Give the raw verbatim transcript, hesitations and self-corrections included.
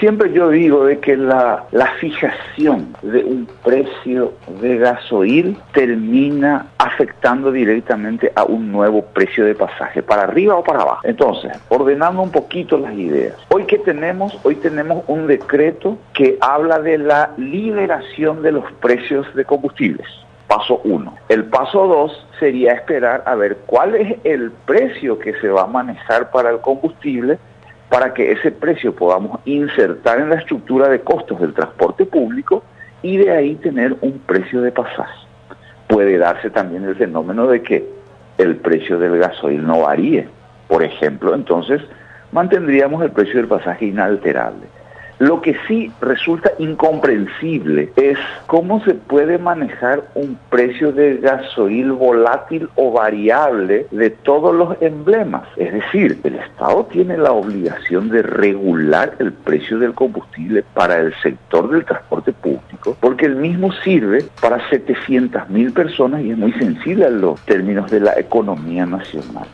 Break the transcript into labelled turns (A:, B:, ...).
A: siempre yo digo de que la, la fijación de un precio de gasoil termina afectando directamente a un nuevo precio de pasaje, para arriba o para abajo. Entonces, ordenando un poquito las ideas. Hoy que tenemos, hoy tenemos un decreto que habla de la liberación de los precios de combustibles. Paso uno. El paso dos sería esperar a ver cuál es el precio que se va a manejar para el combustible, para que ese precio podamos insertar en la estructura de costos del transporte público y de ahí tener un precio de pasaje. Puede darse también el fenómeno de que el precio del gasoil no varíe, por ejemplo, entonces mantendríamos el precio del pasaje inalterable. Lo que sí resulta incomprensible es cómo se puede manejar un precio de gasoil volátil o variable de todos los emblemas. Es decir, el Estado tiene la obligación de regular el precio del combustible para el sector del transporte público, porque el mismo sirve para setecientas mil personas y es muy sensible a los términos de la economía nacional.